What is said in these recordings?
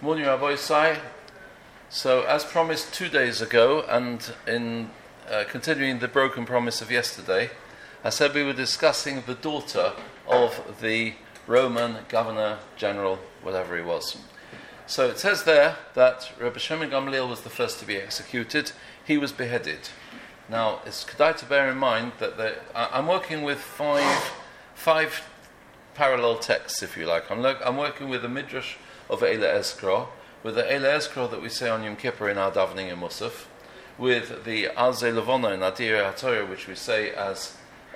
morning, Rabbi Isai. So, as promised 2 days ago, and in continuing the broken promise of yesterday, I said we were discussing the daughter of the Roman governor general, whatever he was. So it says there that Rabbi Shimon Gamliel was the first to be executed. He was beheaded. Now, it's kedai to bear in mind that I'm working with five parallel texts, if you like. I'm working with the Midrash of Eila Ezra, with the Eila Ezra that we say on Yom Kippur in our davening in Musaf, with the Alze Levona in Adira HaTorah, which we say as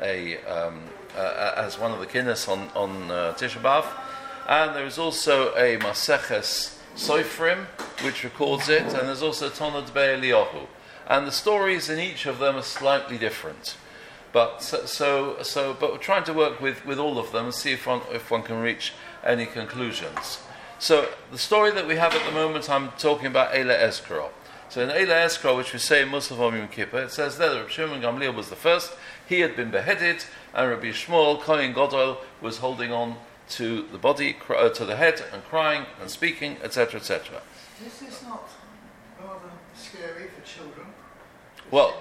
as one of the kinnis on Tisha B'Av, and there is also a Maseches Soifrim which records it, and there's also Tonad Be'Eliyahu, and the stories in each of them are slightly different. But but we're trying to work with all of them and see if one can reach any conclusions. So the story that we have at the moment, I'm talking about Eila Ezra. So in Eila Ezra, which we say in Musaf on Yom Kippur, it says there that Rabbi Shimon Gamliel was the first. He had been beheaded, and Rabbi Shmuel Kohen Gadol was holding on to the body, to the head, and crying and speaking, etc., etc. This is not rather scary for children. Well,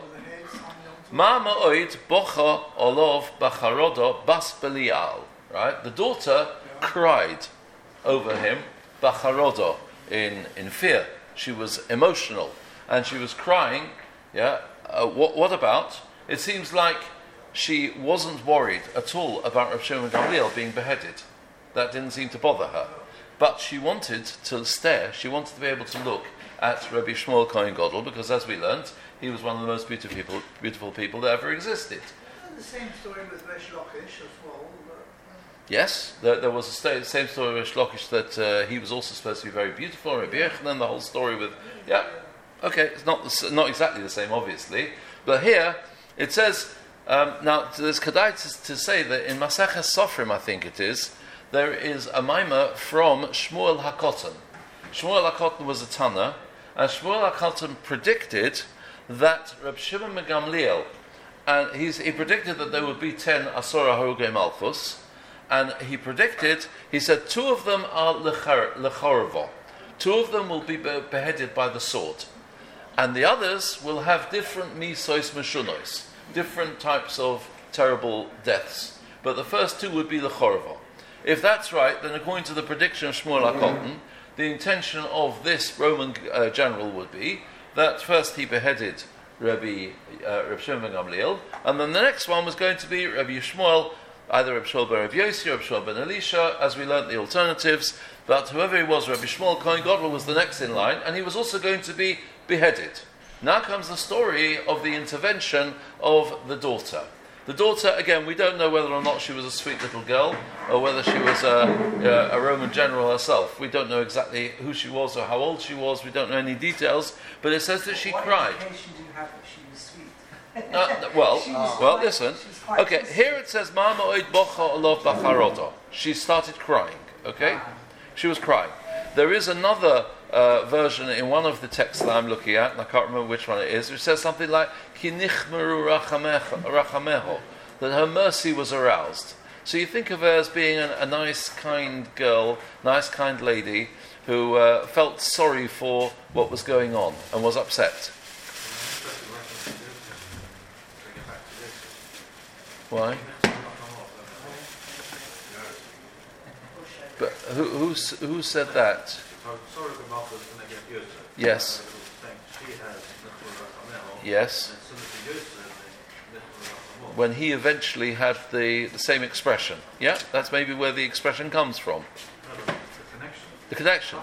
Ma ma'oid bocha olov bacharodo bas Belial. Right, the daughter cried over him, bacharodo, in fear. She was emotional, and she was crying. Yeah. What about? It seems like she wasn't worried at all about Rabbi Shimon Gamliel being beheaded. That didn't seem to bother her. But she wanted to stare. She wanted to be able to look at Rabbi Shmuel Kohen Gadol, because as we learnt, he was one of the most beautiful people that ever existed. The same story with Resh Lakish as well. Yes, there was the same story with Resh Lakish that he was also supposed to be very beautiful. Rabbi Yochanan, the whole story with okay, it's not exactly the same, obviously, but here it says now there's kedai to say that in Maseches Sofrim, I think it is, there is a maimah from Shmuel HaKotan. Shmuel HaKotan was a Tana, and Shmuel HaKotan predicted that Reb Shimon ben Gamliel, and he predicted that there would be 10 Asora Harugei Malchus, and he said 2 of them are Lechorvo, 2 of them will be beheaded by the sword, and the others will have different Misois Meshunois, different types of terrible deaths, but the first 2 would be Lechorvo. If that's right, then according to the prediction of Shmuel HaKotan, the intention of this Roman general would be that first he beheaded Rabbi Shimon ben Gamliel, and then the next one was going to be Rabbi Shmuel, either Rabbi Shmuel ben Rabbi Yossi or Rabbi Shmuel ben Elisha, as we learnt the alternatives, but whoever he was, Rabbi Shmuel Kohen Gadol was the next in line, and he was also going to be beheaded. Now comes the story of the intervention of the daughter. The daughter, again, we don't know whether or not she was a sweet little girl, or whether she was a Roman general herself. We don't know exactly who she was or how old she was. We don't know any details, but it says that she cried. What education do you have that she was sweet? Well, listen. Okay, here it says, Ma ma'oid bocha olov bacharodo. She started crying, okay? She was crying. There is another version in one of the texts that I'm looking at, and I can't remember which one it is, which says something like, Ki nichmeru rachameho, that her mercy was aroused. So you think of her as being a nice, kind girl, nice, kind lady, who felt sorry for what was going on and was upset. Why? But who said that? Yes. Yes. When he eventually had the same expression. Yeah, that's maybe where the expression comes from. The connection.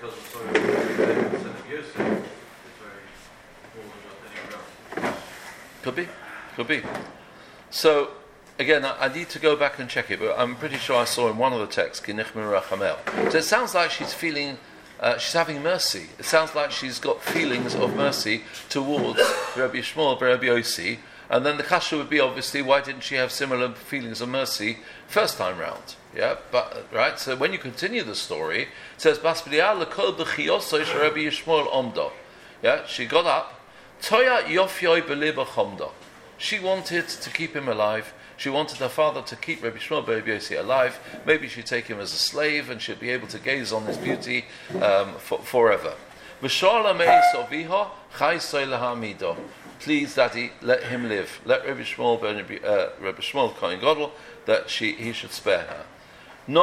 Could be. So, again, I need to go back and check it, but I'm pretty sure I saw in one of the texts, Ki nichmeru rachamel. So it sounds like she's feeling, she's having mercy. It sounds like she's got feelings of mercy towards Rabbi Shmuel, Rabbi Yossi, and then the kasha would be, obviously, why didn't she have similar feelings of mercy first time round? Yeah, but right. So when you continue the story, it says, Bas B'lial lekol b'chiyososh Rabbi Shmuel omdo. Yeah, she got up. Toya yofyoi b'liba chomdo. She wanted to keep him alive, She wanted her father to keep Rabbi Shmuel bar Rabbi Yossi alive. Maybe she'd take him as a slave and she'd be able to gaze on his beauty forever. Please, Daddy, let him live. Let Rabbi Shmuel Kohen Gadol, that he should spare her. In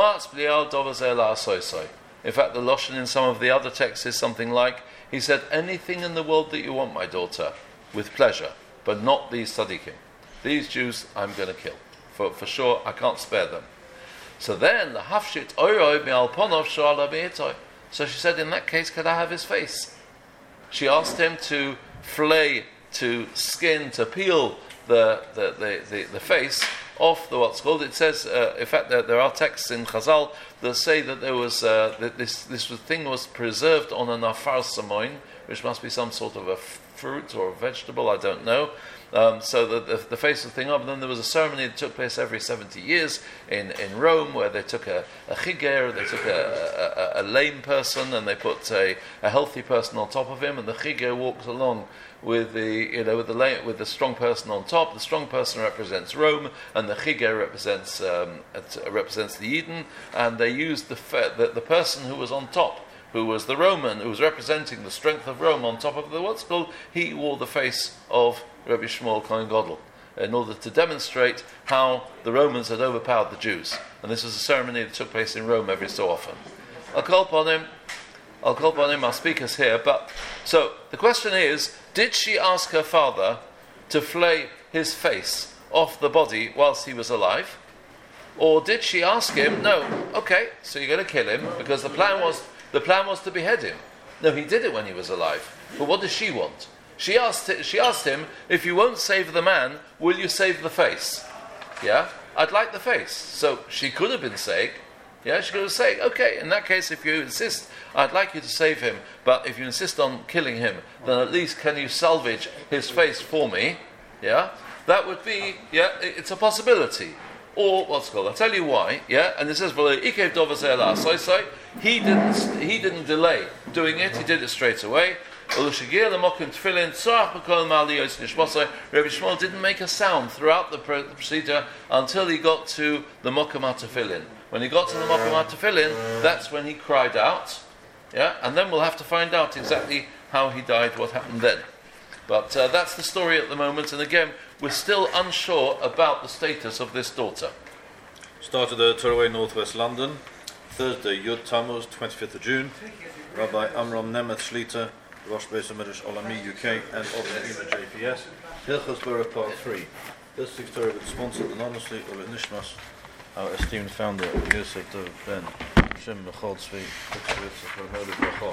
fact, the Lashon in some of the other texts is something like, he said, anything in the world that you want, my daughter, with pleasure, but not these tzaddikim. These Jews I'm going to kill. For sure, I can't spare them. So then, the hafshit oiroi me'al ponov sho'ala be'itoi. So she said, in that case, could I have his face? She asked him to flay, to skin, to peel the face off the what's called. It says, in fact, there are texts in Chazal that say that there was this thing was preserved on an afar samoin, which must be some sort of a fruit or a vegetable, I don't know. So the face of the thing up. And then there was a ceremony that took place every 70 years in Rome, where they took a chiger, they took a lame person, and they put a healthy person on top of him, and the chiger walks along with the strong person on top. The strong person represents Rome, and the chiger represents the Eden. And they used the person who was on top, who was the Roman, who was representing the strength of Rome on top of the what's called, he wore the face of Rabbi Shmuel Kohen Gadol in order to demonstrate how the Romans had overpowered the Jews. And this was a ceremony that took place in Rome every so often. I'll call upon him, our speakers here. But so the question is, did she ask her father to flay his face off the body whilst he was alive? Or did she ask him, no, okay, so you're going to kill him, because the plan was to behead him. No, he did it when he was alive. But what does she want? She asked him, if you won't save the man, will you save the face? Yeah? I'd like the face. So she could have been saying, she could have said, okay, in that case, if you insist, I'd like you to save him, but if you insist on killing him, then at least can you salvage his face for me? Yeah? That would be, it's a possibility. Or what's called, I'll tell you why, and it says, he didn't delay doing it, he did it straight away. Rabbi Shmuel didn't make a sound throughout the procedure until he got to the Mokum HaTefillin. When he got to the Mokum HaTefillin, that's when he cried out, and then we'll have to find out exactly how he died, what happened then. But that's the story at the moment, and again, we're still unsure about the status of this daughter. Started at Torway, Northwest London, Thursday, Yud Tammuz, 25th of June. Rabbi Amram Nemeth Shlita, Rosh Beis HaMedrash Olami UK, and Obed JPS. Hilchos Borough Part 3. This story was sponsored anonymously of Nishmas, our esteemed founder, Yosef Dov Ben, Shem Mechol Tzvi, Bracha.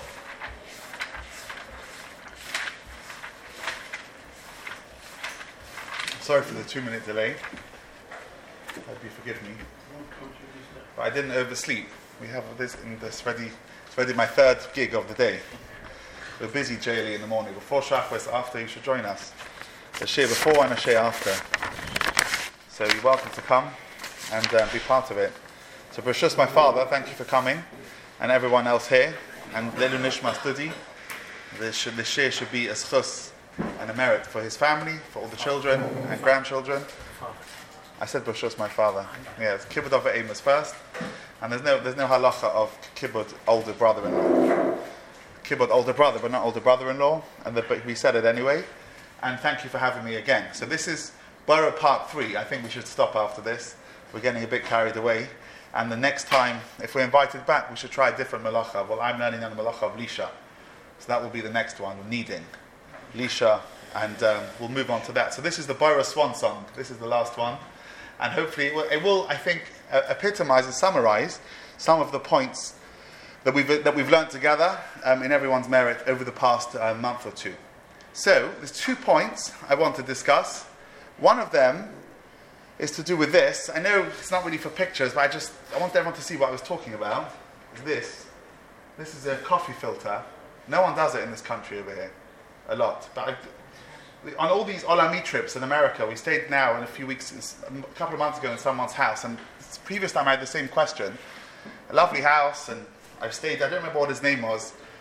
Sorry for the 2-minute delay. Hope you forgive me. But I didn't oversleep. We have this ready. It's already my third gig of the day. We're busy daily in the morning. Before Shachris, after, you should join us. A share before and a share after. So you're welcome to come and be part of it. So Bereshus, my father, thank you for coming, and everyone else here. And Lelu Nishma Studi. The share should be a schus and a merit for his family, for all the children and grandchildren. I said Bereshus, my father. Yes, kibbud of Amos first, and there's no halacha of kibbud older brother-in-law. Kibbud older brother, but not older brother-in-law. But we said it anyway. And thank you for having me again. So this is Borough Part 3. I think we should stop after this. We're getting a bit carried away. And the next time, if we're invited back, we should try a different malacha. Well, I'm learning on the malacha of Lisha. So that will be the next one, kneading. Lisha, and we'll move on to that. So this is the Borough Swan song. This is the last one. And hopefully it will, I think, epitomize and summarize some of the points that we've learned together in everyone's merit over the past month or two. So there's 2 points I want to discuss. One of them is to do with this. I know it's not really for pictures, but I want everyone to see what I was talking about. This is a coffee filter. No one does it in this country over here. A lot. But on all these Olami trips in America, we stayed now in a couple of months ago in someone's house, and the previous time I had the same question. A lovely house, and I don't remember what his name was,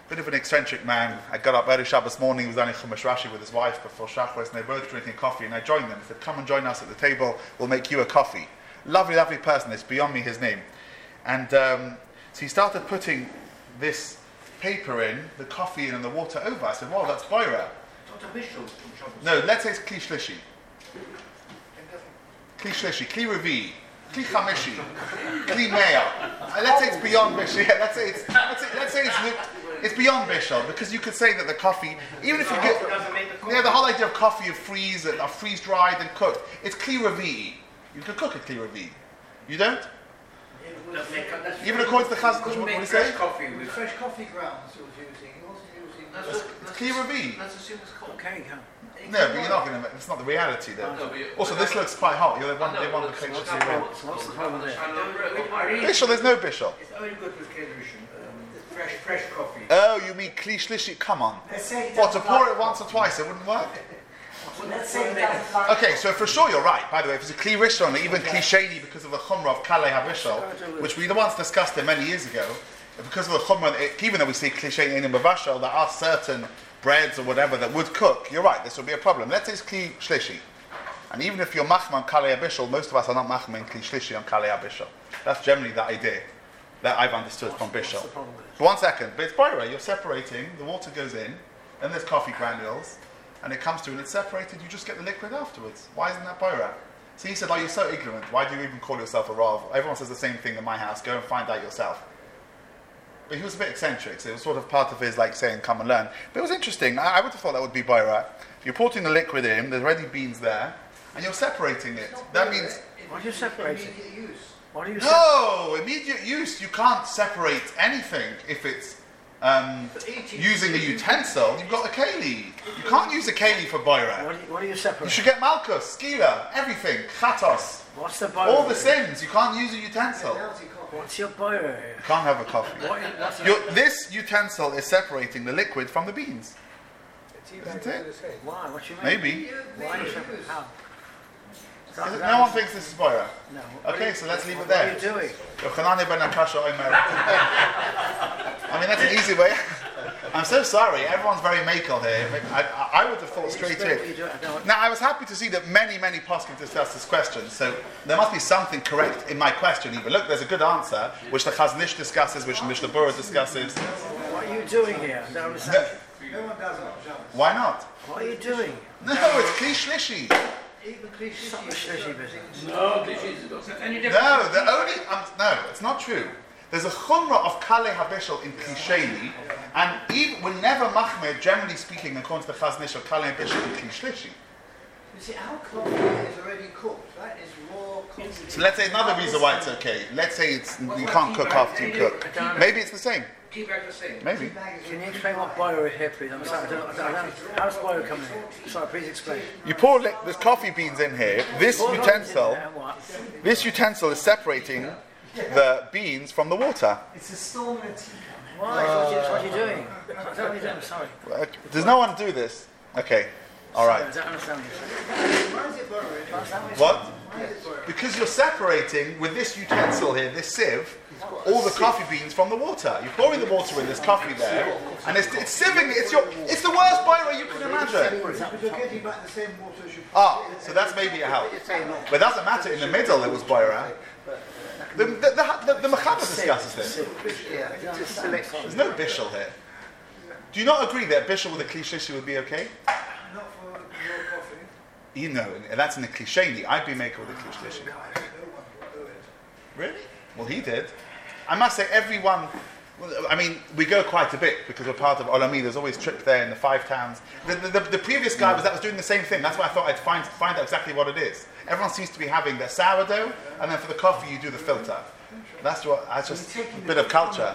bit of an eccentric man. I got up early Shabbos morning, he was only Chumash Rashi with his wife before Shacharis, and they were both drinking coffee, and I joined them. I said, come and join us at the table, we'll make you a coffee. Lovely, lovely person, it's beyond me his name. And so he started putting this paper in, the coffee in and the water over. I said, well, that's Boira. No, let's say it's Kli Shlishi. Kli Shlishi, Kli Revi, Kli Chamishi, Kli Meya. Let's say it's beyond Bishul. Yeah, let's say it's beyond Bishul, because you could say that the coffee, even if you get, the whole idea of coffee of freeze dried and cooked, it's Kli Revi. You can cook a Kli Revi. You don't? Even according to the Chazon, what do you say? Fresh coffee grounds he was using. He wasn't using... It's Kli Revi. Let's assume it's called. Okay, No, but you're not going to. It's not the reality, though. Also, this looks quite hot. They want the picture to be red. What's the problem there? Bishul, there's no Bishul. It's only good with Kedushin. Fresh coffee. Oh, you mean Kli Shlishi? Come on. What, to pour it once or twice, it wouldn't work? Let's say that. Okay, so for sure you're right. By the way, if it's a Kli Rishon, or even Kli Sheni because of the Chumrah of Kalei HaBishul, which we once discussed it many years ago, because of the Chumrah, even though we see Kli Sheni in Bavashal, there are certain breads or whatever that would cook. You're right, this would be a problem. Let's say it's Kli Shlishi. And even if you're Machma on Kalei HaBishul, most of us are not Machma in Kli Shlishi on Kalei HaBishul. That's generally the idea that I've understood from Bishul. But 1 second, but it's Boira, you're separating, the water goes in, and there's coffee granules, and it comes to and it's separated, you just get the liquid afterwards. Why isn't that Boira? So he said, you're so ignorant, why do you even call yourself a Rav? Everyone says the same thing in my house, go and find out yourself. But he was a bit eccentric, so it was sort of part of his saying, come and learn. But it was interesting, I would have thought that would be Boira. You're putting the liquid in, there's already beans there, and you're separating it. That means... Why do you separate it? Immediate use. You can't separate anything if it's using a utensil. You've got a keli. You can't use a keli for boira. What do you separate? You should get malchus, skila, everything, chatos. What's the boira? All the sins. You can't use a utensil. What's your boira? You can't have a coffee. This utensil is separating the liquid from the beans. Isn't it? Why? What you mean? Maybe. Why do you separate? How? No one thinks this is boira. No. Okay, so let's leave it there. What are you doing? I mean, that's an easy way. I'm so sorry. Everyone's very makel here. I would have thought straight to it. Now, I was happy to see that many poskim discussed this question. So there must be something correct in my question. Even look, there's a good answer, which the Chazon Ish discusses, which the Mishnah Berurah discusses. What are you doing here? I don't understand. No one does it. Why not? What are you doing? No, it's Kli Shlishi. No, no, it's not true. There's a chumrah of Kalei HaBishul in Kli Sheni, and even we're never machmir, generally speaking, according to the Chazon Ish of Kalei HaBishul in Kli Shlishi. You see, our coffee is already cooked. That is raw coffee. So let's say another reason why it's okay. Let's say you can't cook after you cook. Maybe it's the same. Keep back the same. Maybe. Can you explain what boira is here, please? I'm sorry, how's boira coming in? Sorry, please explain. You pour there's coffee beans in here. This utensil is separating the beans from the water. It's a storm in a teacup. Why? What are you doing? What are you doing? Sorry. Does no one do this? Okay. All right. I don't understand Why is it boring? What? Because you're separating with this utensil here, this sieve, all the coffee beans from the water. You're pouring the water in, there's coffee there, and it's sieving it. It's the worst boira you can imagine. But you're getting back the same water as you So that's maybe a help. But it doesn't matter, in the middle it was boira. The Mechaber discusses this. There's no bishul here. Do you not agree that bishul with a Kli Shlishi would be okay? not for raw coffee. You know, that's in the Kli Sheni. I'd be making with a Kli Shlishi. No one will do it. Really? Well, he did. I must say, everyone. I mean, we go quite a bit because we're part of Olami. There's always trip there in the 5 towns. The previous guy was doing the same thing. That's why I thought I'd find out exactly what it is. Everyone seems to be having their sourdough, and then for the coffee you do the filter. That's just a bit of culture.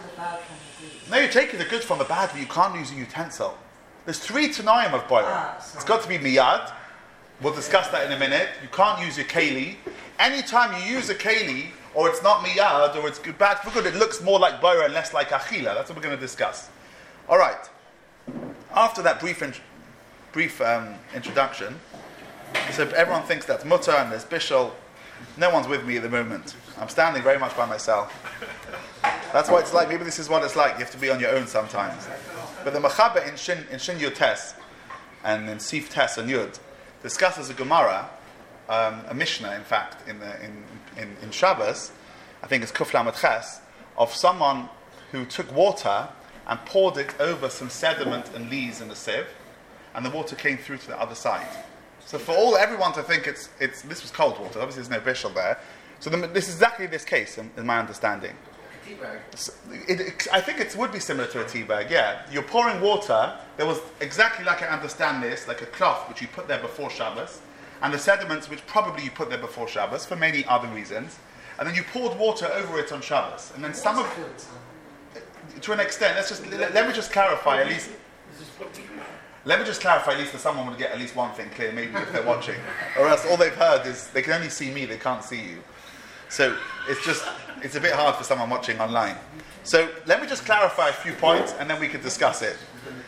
No, you're taking the good from the bad, but you can't use a utensil. There's 3 Tanaim of boira. It's got to be miyad. We'll discuss that in a minute. You can't use your keli. Anytime you use a keli, or it's not miyad, or it's bad for good, it looks more like boira and less like achila. That's what we're going to discuss. All right. After that brief introduction, so everyone thinks that's mutter and there's bishul. No one's with me at the moment. I'm standing very much by myself. That's why it's like, maybe this is what it's like. You have to be on your own sometimes. But the Mechaber in Shin Yud Tes and in Sif Tes and Yud discusses a Gemara, a Mishnah, in fact, in Shabbos, I think it's Kuf Lamed Ches, of someone who took water and poured it over some sediment and leaves in a sieve, and the water came through to the other side. So for everyone to think it's this was cold water, obviously there's no bishul there. So this is exactly this case, in my understanding. Tea bag. So I think it would be similar to a tea bag, yeah. You're pouring water, there was exactly like I understand this, like a cloth which you put there before Shabbos, and the sediments which probably you put there before Shabbos for many other reasons, and then you poured water over it on Shabbos. And then some of, to an extent, let me just clarify at least. Let me just clarify at least that someone would get at least one thing clear, maybe if they're watching. Or else all they've heard is they can only see me, they can't see you. So it's a bit hard for someone watching online. So let me just clarify a few points and then we can discuss it.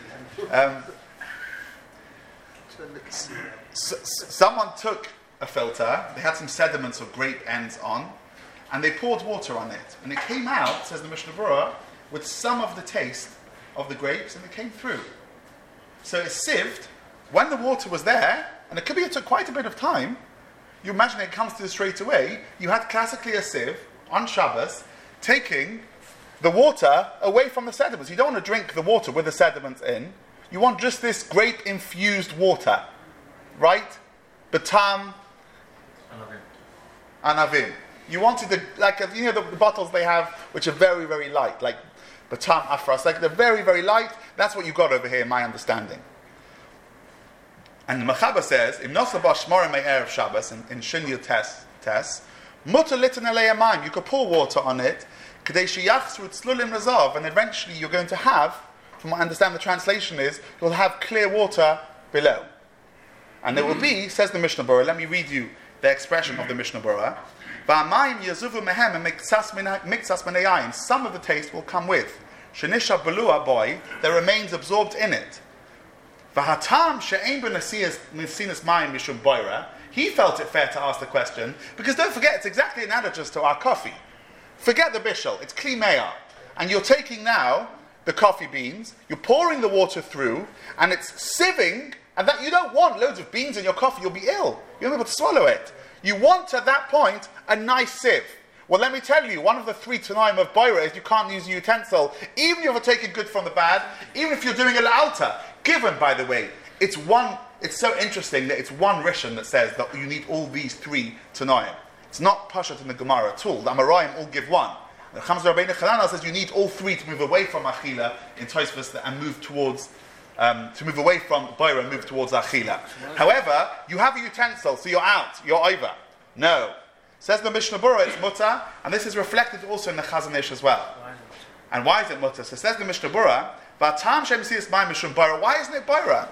Someone took a filter, they had some sediments or grape ends on, and they poured water on it. And it came out, says the Mishnah Berurah, with some of the taste of the grapes, and it came through. So it's sieved. When the water was there, and it took quite a bit of time, you imagine it comes through straight away, you had classically a sieve on Shabbos, taking the water away from the sediments. You don't want to drink the water with the sediments in. You want just this grape-infused water. Right? Batam, Anavim. You wanted the bottles they have, which are very, very light, like Batam, Afras, like they're very, very light. That's what you got over here, in my understanding. And the Mechaber says, "Im nosaba shmora me'erev Shabbos in Shin Yud Tes, mutar litan alei hamayim." You could pour water on it, kadei sheyachzru tzlulim rezav, and eventually you're going to have, from what I understand the translation is, you'll have clear water below. And there will be, says the Mishnah Berurah, let me read you the expression of the Mishnah Berurah, "Va'amayim yazuvu mehem and miktsas minayayim." Some of the taste will come with. Shenisha belua boy, there remains absorbed in it. V'hatam she'ein b'nesinas mayim mishum boira. He felt it fair to ask the question, because don't forget, it's exactly analogous to our coffee. Forget the bishul, it's kli me'ah. And you're taking now the coffee beans, you're pouring the water through, and it's sieving, and that you don't want loads of beans in your coffee, you'll be ill. You won't be able to swallow it. You want, at that point, a nice sieve. Well, let me tell you, one of the 3 Tanaim of Boira is you can't use a utensil, even if you're taking good from the bad, even if you're doing a la'alta. Given, by the way, it's so interesting that it's one Rishon that says that you need all these 3 Tanaim. It's not Pashat in the Gemara at all. The Amoraim all give one. The Chamzah Rabbeinu Chananel says you need all 3 to move away from Achila in Tosfos and move towards to move away from Boira and move towards Achila. However, you have a utensil, so you're out, you're over. No. Says the Mishnah Berurah, it's mutar, and this is reflected also in the Chazon Ish as well. And why is it mutar? So says the Mishnah Berurah, "V'atam she'mesias mayim mishum boira." Why isn't it boira?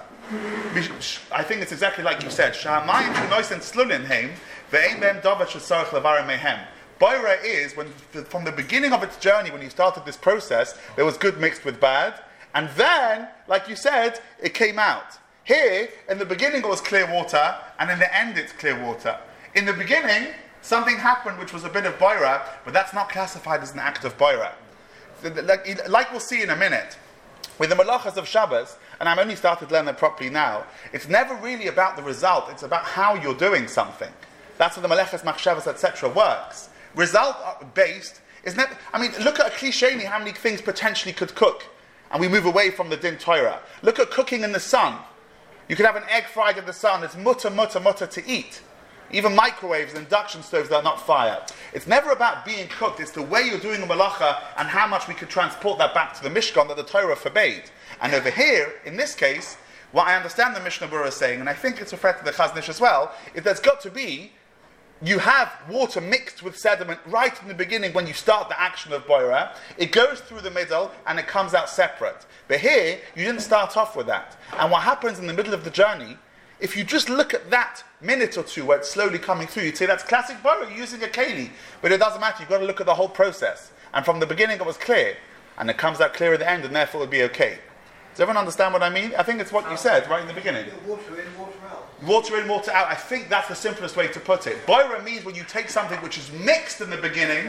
I think it's exactly like you said. Sha'amayim shenoisen tzlulin heim ve'ein behem davar shesarach levarim mehem. Boira is when from the beginning of its journey, when you started this process, there was good mixed with bad, and then, like you said, it came out. Here, in the beginning it was clear water, and in the end it's clear water. In the beginning, something happened which was a bit of boira, but that's not classified as an act of boira. Like we'll see in a minute, with the malachas of Shabbos, and I'm only started to learn it properly now, it's never really about the result, it's about how you're doing something. That's what the malachas, machshavas, etc. works. Result-based is never, look at a klisheni, how many things potentially could cook, and we move away from the din Torah. Look at cooking in the sun. You could have an egg fried in the sun, it's mutter to eat. Even microwaves and induction stoves that are not fire. It's never about being cooked, it's the way you're doing a malacha and how much we could transport that back to the Mishkan that the Torah forbade. And over here, in this case, what I understand the Mishnah Berurah is saying, and I think it's referred to the Chazon Ish as well, is there's got to be, you have water mixed with sediment right in the beginning when you start the action of boira. It goes through the middle and it comes out separate. But here, you didn't start off with that. And what happens in the middle of the journey, if you just look at that minute or two where it's slowly coming through, you'd say that's classic boira, you're using a keli. But it doesn't matter, you've got to look at the whole process. And from the beginning it was clear, and it comes out clear at the end, and therefore it would be okay. Does everyone understand what I mean? I think it's what you said right in the beginning. Water in, water out. Water in, water out. I think that's the simplest way to put it. Boira means when you take something which is mixed in the beginning,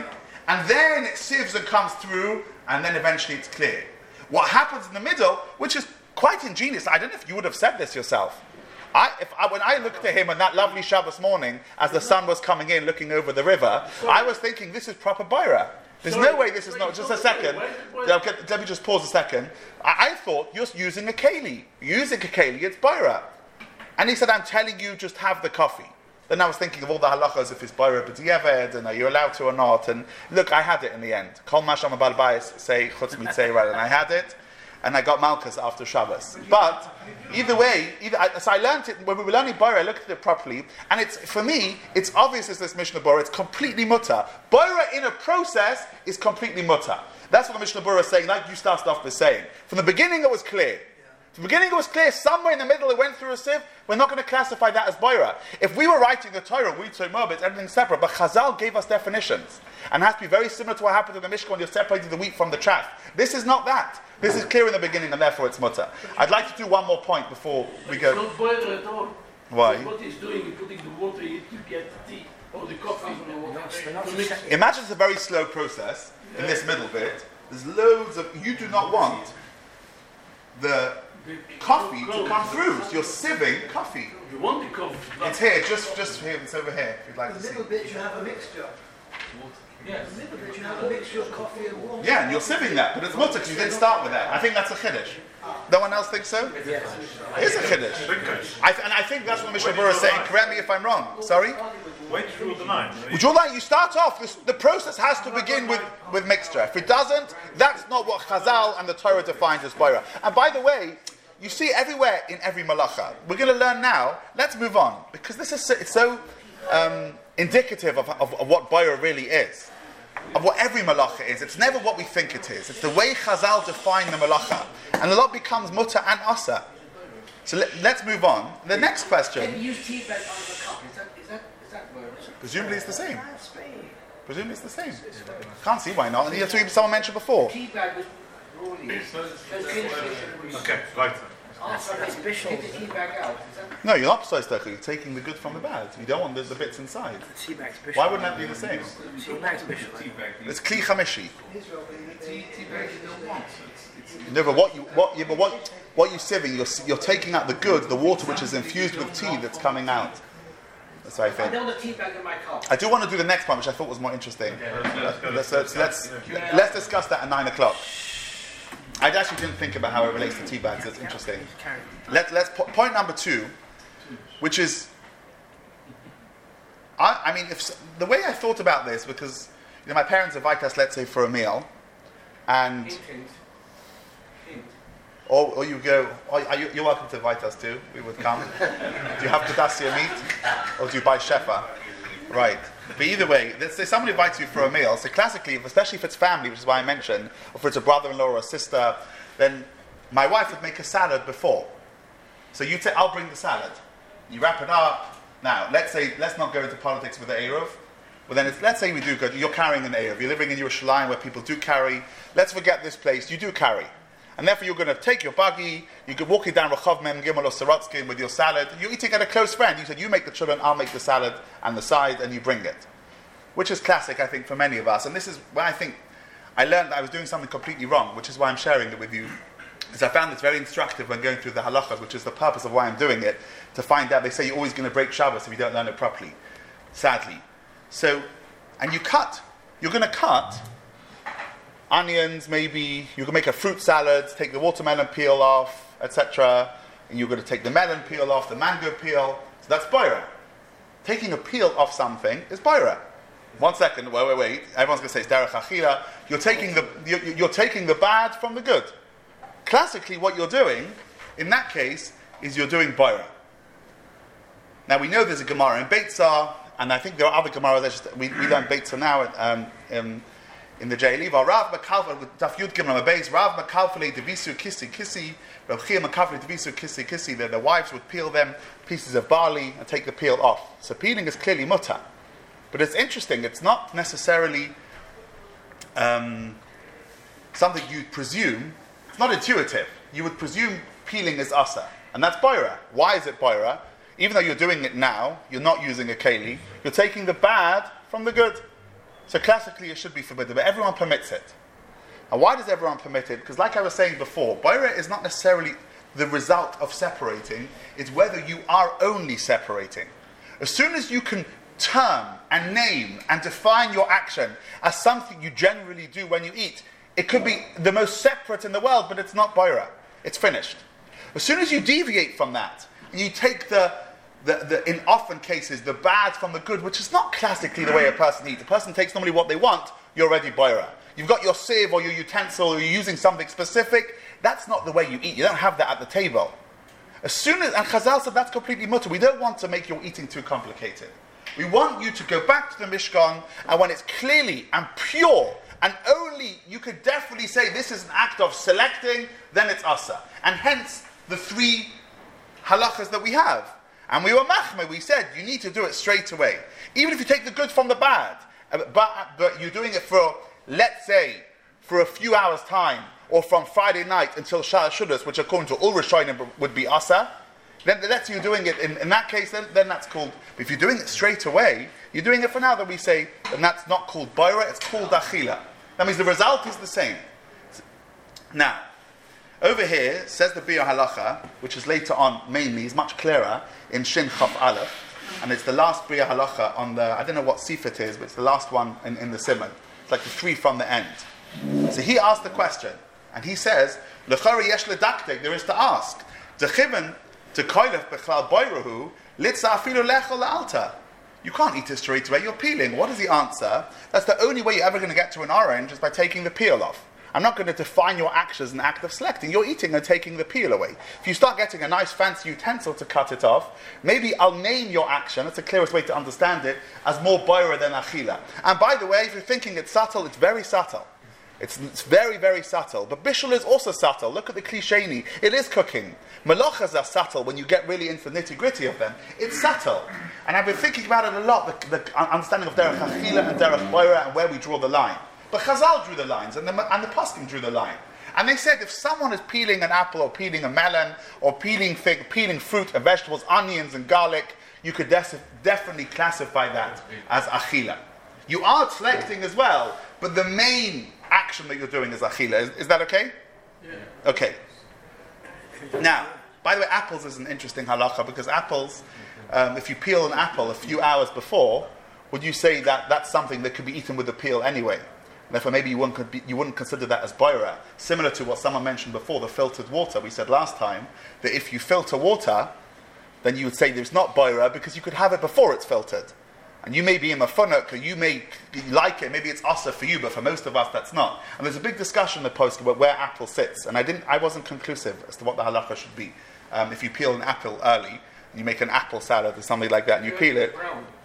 and then it sieves and comes through, and then eventually it's clear. What happens in the middle, which is quite ingenious, I don't know if you would have said this yourself. When I looked at him on that lovely Shabbos morning, as the sun was coming in, looking over the river, I was thinking, this is proper Boira. There's no way this is not. Just a second. Let me just pause a second. I thought you're using a keli. Using a keli, it's Boira. And he said, I'm telling you, just have the coffee. Then I was thinking of all the halachas, if it's Boira b'diavad, and are you allowed to or not. And look, I had it in the end. Kol masham abal bayis say chutz mitzayra, and I had it. And I got Malchus after Shabbos. But either way, so I learned it, when we were learning Boira, I looked at it properly, and for me, it's obvious as this Mishnah Bora, it's completely mutter. Boira in a process is completely mutter. That's what the Mishnah Bora is saying, like you started off with saying. From the beginning it was clear. From the beginning it was clear, somewhere in the middle it went through a sieve, we're not going to classify that as Boira. If we were writing the Torah, we'd say, no, but it's everything separate. But Chazal gave us definitions. And it has to be very similar to what happened in the Mishkan when you're separating the wheat from the chaff. This is not that. This is clear in the beginning, and therefore it's mutter. I'd like to do one more point before we go. It's not boiler at all. Why? What he's doing is putting the water in to get the tea or the coffee. Imagine it's a very slow process in this middle bit. There's loads of... You do not want the coffee to come through. So you're sieving coffee. You want the coffee. It's here, just here. It's over here, if you'd like to The see. middle bit you have a mixture. Yes. The middle bit you have a mixture of coffee and water. Yeah, and you're sieving that, but it's mutter because you didn't start with that. I think that's a chiddush. No one else thinks so? Yes. It is a chiddush. And I think that's what the Mishnah Bura is saying. Correct me if I'm wrong. Sorry? Wait through the line. Would you like, you start off, the process has to begin with mixture. If it doesn't, that's not what Chazal and the Torah defines as Boira. And by the way, you see everywhere in every malacha. We're going to learn now. Let's move on. Because this is it's so indicative of what Boira really is. Of what every malacha is. It's never what we think it is. It's the way Chazal define the malacha. And a lot becomes mutter and asa. So let's move on. The next question. Can you use tea bag out of a cup? Is that where it's... Presumably it's the same. Presumably it's the same. Can't see why not. And that's what someone mentioned before. Tea bag with rolling. Okay, right. That's special. Take the tea bag out. Is that... No, you're not precise there. You're taking the good from the bad. You don't want the bits inside. Tea bag's special. Why wouldn't that be the same? Tea bag's special. It's kli chamishi. Tea bag you don't want. No, but what you're sieving, you're taking out the good, the water which is infused with tea that's coming out. That's what I I think. know the tea bag in my cup. I do want to do the next one, which I thought was more interesting. Let's discuss that at 9 o'clock. I actually didn't think about how it relates to tea bags. That's interesting. Let's point number 2, which is, I mean, if the way I thought about this, because my parents invite us, let's say, for a meal, and or you go, you're welcome to invite us too. We would come. Do you have Kadassia meat, or do you buy shefa? Right. But either way, let's say somebody invites you for a meal. So classically, especially if it's family, which is why I mentioned, or if it's a brother-in-law or a sister, then my wife would make a salad before. So you I'll bring the salad. You wrap it up. Now, let's not go into politics with the Eruv. Well, then let's say we do go. You're carrying an Eruv. You're living in Yerushalayim where people do carry. Let's forget this place. You do carry. And therefore you're going to take your buggy, you could walk it down Rechav Mem Gimel or Sorotsky with your salad. You're eating at a close friend. You said, you make the children, I'll make the salad and the side, and you bring it. Which is classic, I think, for many of us. And this is where I think I learned that I was doing something completely wrong, which is why I'm sharing it with you. Because I found this very instructive when going through the halachas, which is the purpose of why I'm doing it, to find out. They say you're always going to break Shabbos if you don't learn it properly, sadly. So, and you cut. You're going to cut onions, maybe you can make a fruit salad, take the watermelon peel off, etc. And you're going to take the melon peel off, the mango peel. So that's boira. Taking a peel off something is boira. 1 second, wait. Everyone's going to say it's derech achila. You're taking the bad from the good. Classically, what you're doing in that case is you're doing boira. Now we know there's a Gemara in Beitzah, and I think there are other Gemaras. We learn Beitzah now in the Jayeliva. Rav Makalfa with Daf Yud Gimel on the base. Rav Makalfa devisu kisi. Rav Chia Makalfa devisu kisi. The wives would peel them pieces of barley and take the peel off. So peeling is clearly mutter, but it's interesting. It's not necessarily something you'd presume. It's not intuitive. You would presume peeling is asa, and that's boira. Why is it boira? Even though you're doing it now, you're not using a keli. You're taking the bad from the good. So classically it should be forbidden, but everyone permits it. And why does everyone permit it? Because like I was saying before, boira is not necessarily the result of separating, it's whether you are only separating. As soon as you can term and name and define your action as something you generally do when you eat, it could be the most separate in the world, but it's not boira. It's finished. As soon as you deviate from that, and you take the in often cases, the bad from the good, which is not classically the way a person eats. A person takes normally what they want, you're already boira. You've got your sieve or your utensil, or you're using something specific. That's not the way you eat. You don't have that at the table. As soon as, and Chazal said that's completely mutter. We don't want to make your eating too complicated. We want you to go back to the Mishkan, and when it's clearly and pure, and only you could definitely say this is an act of selecting, then it's asa. And hence the 3 halachas that we have. And we were machmir, we said you need to do it straight away. Even if you take the good from the bad, but you're doing it for, let's say, for a few hours time, or from Friday night until Shah Shudas, which according to all Rishonim would be asa, then let's say you're doing it in that case, then that's called, but if you're doing it straight away, you're doing it for now, then we say, and that's not called boira, it's called achila. That means the result is the same. Now, over here, says the Biur Halacha, which is later on mainly, is much clearer, in Shin Chaf Aleph, and it's the last Biur Halacha on the, I don't know what sif it is, but it's the last one in the Simon. It's like the 3 from the end. So he asked the question, and he says, L'chari yesh ledaktek, there is to ask, D'chiven to koilef bechlal boirahu, litza afilu lechol la'alta. You can't eat it straight away, you're peeling. What is the answer? That's the only way you're ever going to get to an orange is by taking the peel off. I'm not going to define your action as an act of selecting. You're eating and taking the peel away. If you start getting a nice fancy utensil to cut it off, maybe I'll name your action, that's the clearest way to understand it, as more boira than achila. And by the way, if you're thinking it's subtle, it's very subtle. It's very, very subtle. But bishul is also subtle. Look at the klisheni. It is cooking. Malachas are subtle when you get really into the nitty-gritty of them. It's subtle. And I've been thinking about it a lot, the understanding of derech achila and derech boira and where we draw the line. But Chazal drew the lines, and the Poskim drew the line. And they said if someone is peeling an apple, or peeling a melon, or peeling fruit and vegetables, onions and garlic, you could definitely classify that as achila. You are selecting as well, but the main action that you're doing is achila. Is that okay? Yeah. Okay. Now, by the way, apples is an interesting halacha, because apples, if you peel an apple a few hours before, would you say that that's something that could be eaten with the peel anyway? Therefore, maybe you wouldn't consider that as boira. Similar to what someone mentioned before, the filtered water. We said last time that if you filter water, then you would say there's not boira because you could have it before it's filtered. And you may be in mafunuk, or you may like it, maybe it's asa for you, but for most of us that's not. And there's a big discussion in the post about where apple sits. And I wasn't conclusive as to what the halacha should be. If you peel an apple early, and you make an apple salad or something like that, and you peel it,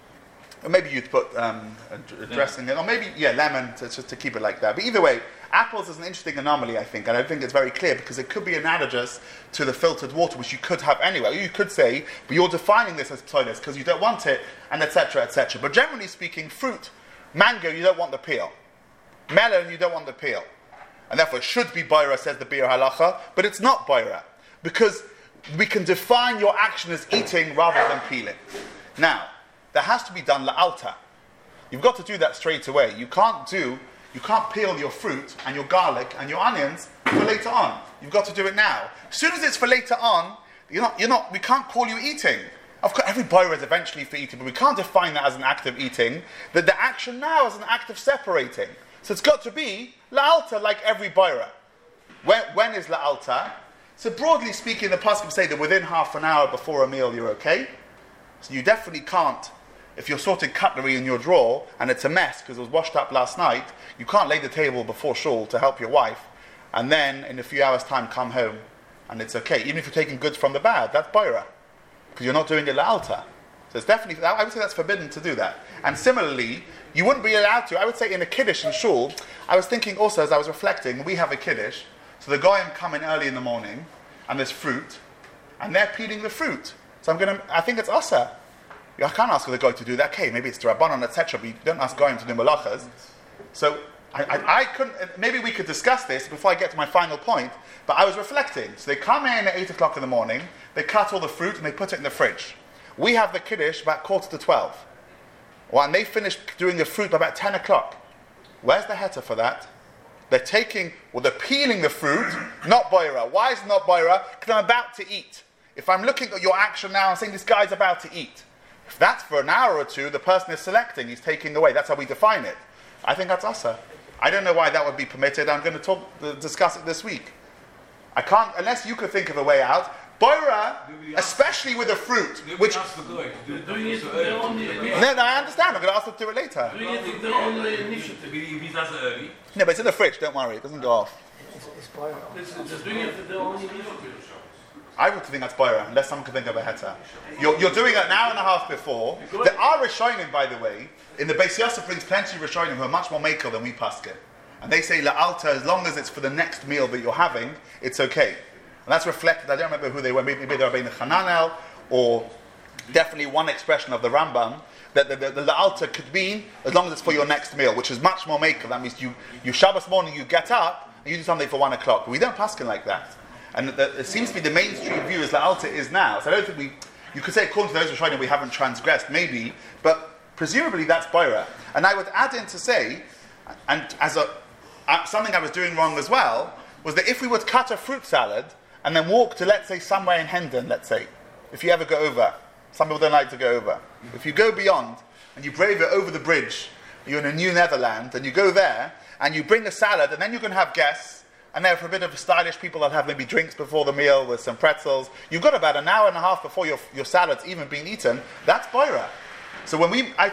or maybe you'd put a dressing in, or maybe, lemon, just to keep it like that. But either way, apples is an interesting anomaly, I think, and I think it's very clear, because it could be analogous to the filtered water, which you could have anyway. You could say, but you're defining this as psoilus, because you don't want it, and etc., etc. But generally speaking, fruit, mango, you don't want the peel. Melon, you don't want the peel. And therefore it should be boira, says the Biur Halacha, but it's not boira, because we can define your action as eating rather than peeling. Now, that has to be done la'alta. You've got to do that straight away. You can't peel your fruit and your garlic and your onions for later on. You've got to do it now. As soon as it's for later on, we can't call you eating. Of course, every boira is eventually for eating, but we can't define that as an act of eating. That the action now is an act of separating. So it's got to be la'alta like every boira. When is la'alta? So broadly speaking, the Pasuk say that within half an hour before a meal you're okay. So you definitely can't, if you're sorting cutlery in your drawer and it's a mess because it was washed up last night, you can't lay the table before shul to help your wife and then in a few hours' time come home and it's okay. Even if you're taking goods from the bad, that's boira, because you're not doing it la'alta. So it's definitely, I would say that's forbidden to do that. And similarly, you wouldn't be allowed to, I would say in a kiddush in shul, I was thinking also as I was reflecting, we have a kiddush, so the goyim come in early in the morning and there's fruit and they're peeling the fruit. So I think it's asa. I can't ask the guy to do that. Okay, maybe it's Rabbanon, etc. But you don't ask goyim to do malachas. So I couldn't. Maybe we could discuss this before I get to my final point. But I was reflecting. So they come in at 8 o'clock in the morning. They cut all the fruit and they put it in the fridge. We have the kiddush about 11:45. Well, and they finish doing the fruit by about 10 o'clock. Where's the heta for that? They're they're peeling the fruit, not boira. Why is it not boira? Because I'm about to eat. If I'm looking at your action now and saying this guy's about to eat, if that's for an hour or two, the person is selecting, he's taking away. That's how we define it. I think that's asa. I don't know why that would be permitted. I'm going to discuss it this week. I can't, unless you could think of a way out. Boira, especially with the fruit, which... Doing it for their own initiative. No, I understand. I'm going to ask them to do it later. Doing it for their own initiative. No, but it's in the fridge. Don't worry. It doesn't go off. It's boiling. They're doing it for their own initiative. I would think that's boira, unless someone can think of a heta. You're doing it an hour and a half before. There are Rishonim, by the way. In the Beis Yosef brings plenty of Rishonim who are much more makel than we paskin. And they say, la'alta, as long as it's for the next meal that you're having, it's okay. And that's reflected, I don't remember who they were, maybe they were Rabbeinu Hananel, or definitely one expression of the Rambam, that the la'alta could mean as long as it's for your next meal, which is much more makel. That means you Shabbos morning, you get up, and you do something for 1 o'clock. But we don't paskin like that. And it seems to be the mainstream view as la'alta is now. So I don't think you could say according to those Rishonim we haven't transgressed, maybe, but presumably that's boira. And I would add in to say, and as something I was doing wrong as well, was that if we would cut a fruit salad and then walk to, let's say, somewhere in Hendon, let's say, if you ever go over, some people don't like to go over. If you go beyond and you brave it over the bridge, you're in a New Netherland, and you go there and you bring a salad, and then you can have guests, and then for a bit of stylish people that have maybe drinks before the meal with some pretzels, you've got about an hour and a half before your salad's even been eaten. That's boira. So I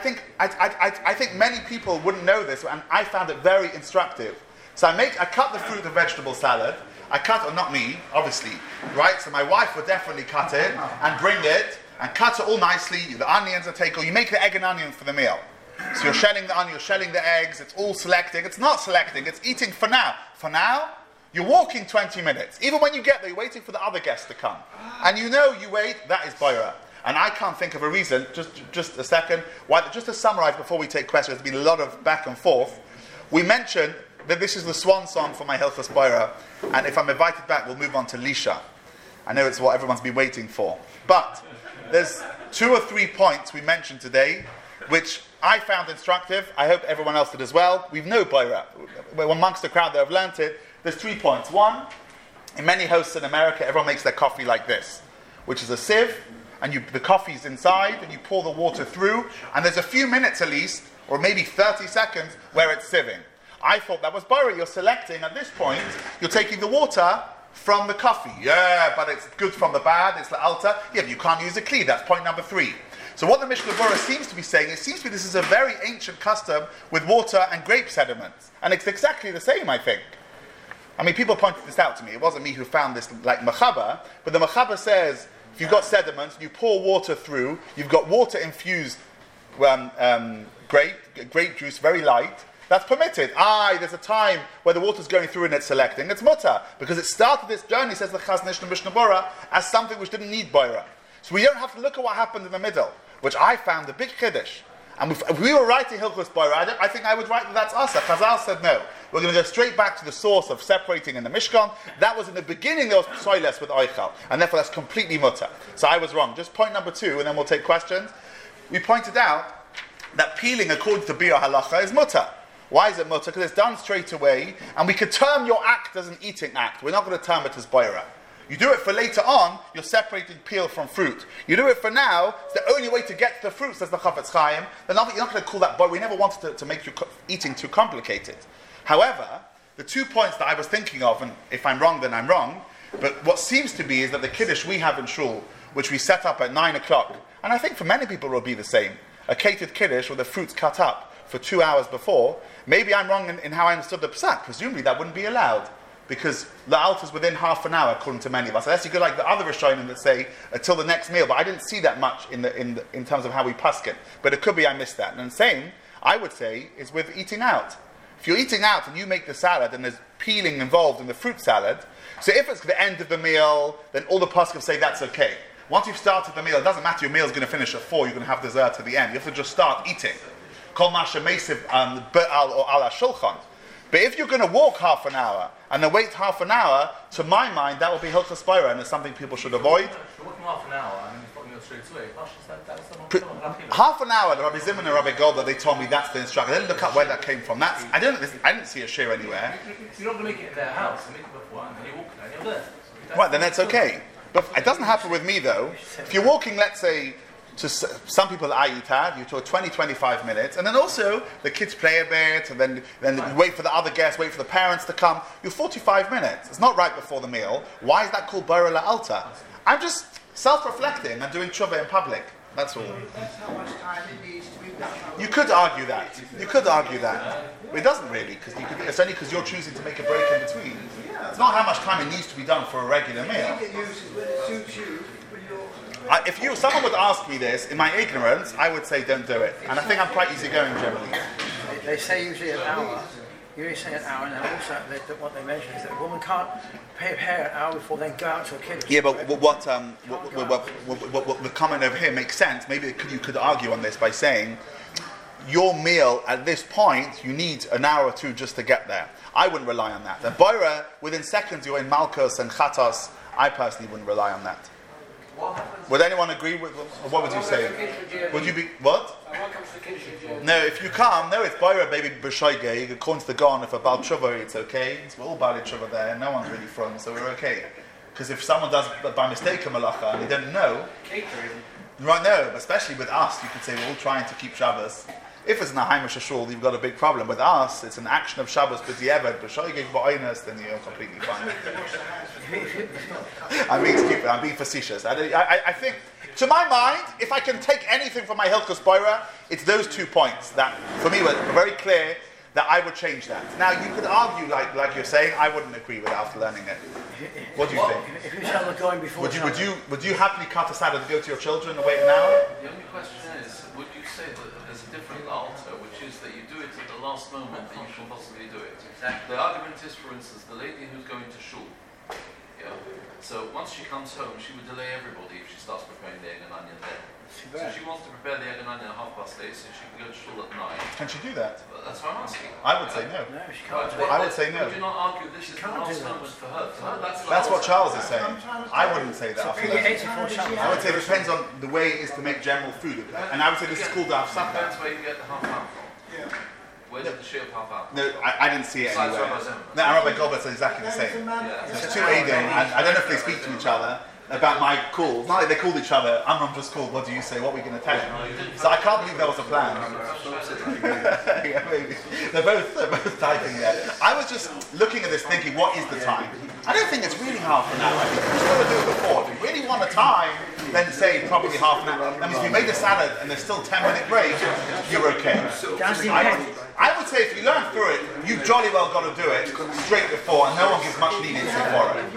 think many people wouldn't know this, and I found it very instructive. So I cut the fruit and vegetable salad. I cut, or not me, obviously, right? So my wife would definitely cut it and bring it and cut it all nicely. The onions are taken. You make the egg and onion for the meal. So you're shelling the onion, you're shelling the eggs. It's all selecting. It's not selecting. It's eating for now. For now, you're walking 20 minutes. Even when you get there, you're waiting for the other guests to come, and you wait. That is boira. And I can't think of a reason. Just a second. Just to summarize before we take questions, there's been a lot of back and forth. We mentioned that this is the swan song for my Hilchos Boira, and if I'm invited back, we'll move on to Lisha. I know it's what everyone's been waiting for. But there's 2 or 3 points we mentioned today, which I found instructive. I hope everyone else did as well. We've no Boira. We're amongst the crowd that have learnt it. There's 3 points. One, in many hosts in America, everyone makes their coffee like this, which is a sieve, and the coffee's inside, and you pour the water through, and there's a few minutes at least, or maybe 30 seconds, where it's sieving. I thought that was boira. You're selecting, at this point, you're taking the water from the coffee. Yeah, but it's good from the bad, it's la'alta. Yeah, but you can't use a kli. That's point number 3. So what the Mishnah Berurah seems to be saying, it seems to be this is a very ancient custom with water and grape sediments. And it's exactly the same, I think. I mean, people pointed this out to me. It wasn't me who found this, like Mechaber, but the Mechaber says, if you've got sediments, you pour water through, you've got water-infused grape juice, very light, that's permitted. There's a time where the water's going through and it's selecting. It's mutter, because it started this journey, says the Chazon Ish and Mishnah Berurah, as something which didn't need boira. So we don't have to look at what happened in the middle, which I found a big chiddush. And if we were writing Hilchos Boira, I think I would write that that's asa. Chazal said no. We're going to go straight back to the source of separating in the Mishkan. That was in the beginning, there was psoiles with oichal, and therefore that's completely mutter. So I was wrong. Just point number 2, and then we'll take questions. We pointed out that peeling, according to Biur Halacha, is mutter. Why is it mutter? Because it's done straight away, and we could term your act as an eating act. We're not going to term it as boira. You do it for later on, you're separating peel from fruit. You do it for now, it's the only way to get to the fruit, says the Chafetz Chaim. You're not going to call that boira. We never wanted to make your eating too complicated. However, the 2 points that I was thinking of, and if I'm wrong, then I'm wrong, but what seems to be is that the Kiddush we have in Shul, which we set up at 9 o'clock, and I think for many people it will be the same, a catered Kiddush with the fruits cut up for 2 hours before, maybe I'm wrong in how I understood the Psak. Presumably that wouldn't be allowed, because la'alta is within half an hour, according to many of us. Unless you go like the other Rishonim that say until the next meal, but I didn't see that much in terms of how we paskin. But it could be I missed that. And the same, I would say, is with eating out. If you're eating out and you make the salad and there's peeling involved in the fruit salad, so if it's the end of the meal, then all the paskim say that's okay. Once you've started the meal, it doesn't matter, your meal's going to finish at 4, you're going to have dessert at the end. You have to just start eating. Kol masha meisiv be'al or ala shulchan. But if you're going to walk half an hour and then wait half an hour, to my mind, that will be Hilchos Boira, and it's something people should avoid. Walking half an hour, I mean, you're Half an hour, the Rabbi Zimmer and Rabbi Golda, they told me that's the instruction. I didn't look up where that came from. I didn't see a shir anywhere. You're not going to make it at their house, you make it before, and then you walk there, and you're there. Right, then that's okay. But it doesn't happen with me though. If you're walking, let's say, to some people at Ayutad, you talk 20-25 minutes, and then also the kids play a bit, and then you wait for the other guests, wait for the parents to come. You're 45 minutes. It's not right before the meal. Why is that called Bora La'alta? I'm just self-reflecting and doing tshuva in public. That's all. That's how much time it needs to be done. You could argue that. You could argue that. But it doesn't really, because it's only because you're choosing to make a break in between. It's not how much time it needs to be done for a regular meal. You can use it when it suits you. If someone would ask me this, in my ignorance, I would say don't do it. And I think I'm quite easygoing generally. They say usually an hour. You say an hour, and then also what they mention is that a woman can't prepare an hour before then go out to a kiddush. Yeah, but what the comment over here makes sense. Maybe you could argue on this by saying your meal at this point you need an hour or two just to get there. I wouldn't rely on that. And Boira, within seconds you're in Malkus and Chatas. I personally wouldn't rely on that. Would anyone agree with what would you say? Would you be what? No, if you come, no, it's Boira baby b'shoige. According to the Gon, if a Baal Tshuva, it's okay. We're all Baal Tshuva there, and no one's really from, so we're okay. Because if someone does by mistake a malacha and they don't know, right? No, especially with us, you could say we're all trying to keep Shabbos. If it's in a Haimish shul, you've got a big problem. With us, it's an action of Shabbos, but b'shoige b'oinus, then you're completely fine. I'm being stupid. I'm being facetious. I think, to my mind, if I can take anything from my Hilchos Boira, it's those 2 points that, for me, were very clear that I would change that. Now, you could argue, like you're saying, I wouldn't agree with after learning it. What do you think? If you tell them going before Would you happily cut aside to go to your children and wait an hour? The only question is, would you say that there's a different altar, which is that you do it at the last moment that you can possibly do it? Exactly. The argument is, for instance, the lady who's going to shul. Yeah. So once she comes home, she would delay everybody if she starts preparing the egg and onion then. So she wants to prepare the egg and onion at 8:30, so she can go to shul at 9. Can she do that? But that's what I'm asking. I would say no. No, she can't do it. I would say no. Would you not argue this is the last moment for her? That's what Charles is saying. I wouldn't say that. After that. 84 Shabbos. I would say it depends on the way it is to make general food. And I would say this is called Daf Sappa. Depends where you get the half hour from. Where did the share of half hour? No, I didn't see it Besides anywhere. Rabbi Zimmer. No, Rabbi Goldberg said exactly the same. Yeah. There's 2 Eidim, and I don't know if they speak to each other about my call. Not like they called each other. Amram just called. What do you say? What are we going to tell you? So I can't believe there was a plan. Yeah, maybe. They're both typing there. I was just looking at this, thinking, what is the time? I don't think it's really half an hour. I think you just got to do it before. If you really want a time, then say probably half an hour. That means if you made a salad and there's still 10-minute break, you're okay. I would say if you learn through it, you've jolly well got to do it straight before, and no one gives much leniency for it.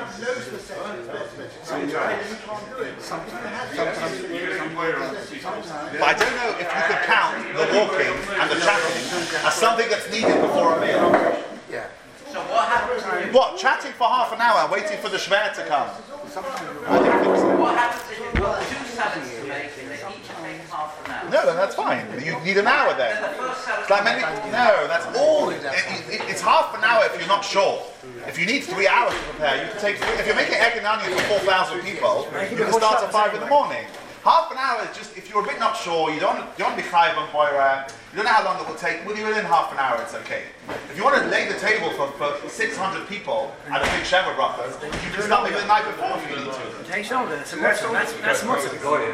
But I don't know if you could count the walking and the chatting as something that's needed before a meal. Yeah. So what happens? What? Chatting for half an hour, waiting for the shver to come? I don't think so. What happens if you've got 2 salads to make and they each take half an hour? No, then that's fine. You need an hour then. It's like no, that's all. It's half an hour if you're not sure. If you need 3 hours to prepare, you can take. If you're making egg and onion for 4,000 people, you can start at 5 in the morning. Half an hour is just if you're a bit not sure, you don't want to be chayiv on boira, you don't know how long it will take. Within half an hour, it's okay. If you want to lay the table for 600 people at a big sheva bracha, you can start maybe the night before if you need to. It takes longer. That's much.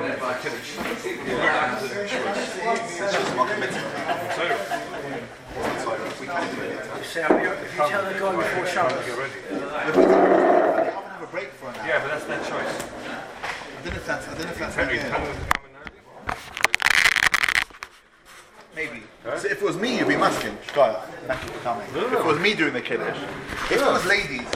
If you tell them going before Shabbos, Have a break for an hour. Yeah, but that's their choice. I don't know if that's Henry, okay. tell them to come in early. Maybe. So if it was me, you'd be musking. Thank you for coming. If it was me doing the kiddush. If it was ladies,